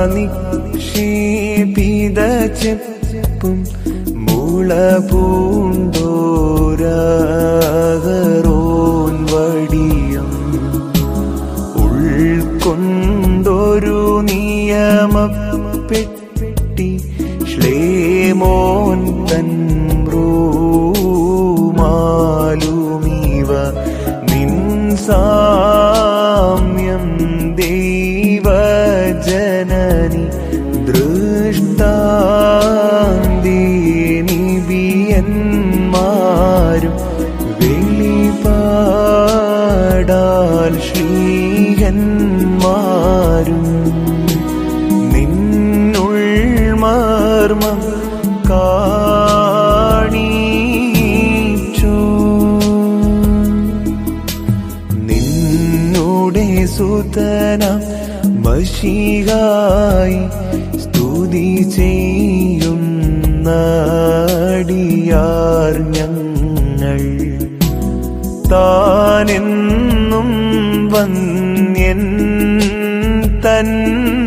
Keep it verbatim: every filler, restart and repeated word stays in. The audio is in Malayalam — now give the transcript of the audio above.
നിക്ഷേപിത ചെപ്പും മുള പൂണ്ടോരകറോൻ വടിയും ഉൾക്കൊണ്ടൊരു നിയമപ്പെട്ടി ശ്ലേമോൻ തൻ ൂമാലുമിവ നിൻ സാമ്യം ദൈവജനനി ദൃഷ്ടാന്തിനിബിയന്മാരും വെളിപാടാൽ ശ്രീഹന്മാരും നിന്നുൾ മർമ്മം കാണിച്ചു നിന്നുടെ സുതനാം മശീഹായി സ്തുതി ചെയ്യുന്നടിയാർ ഞങ്ങൾ താനെന്നും വന്യൻ തൻ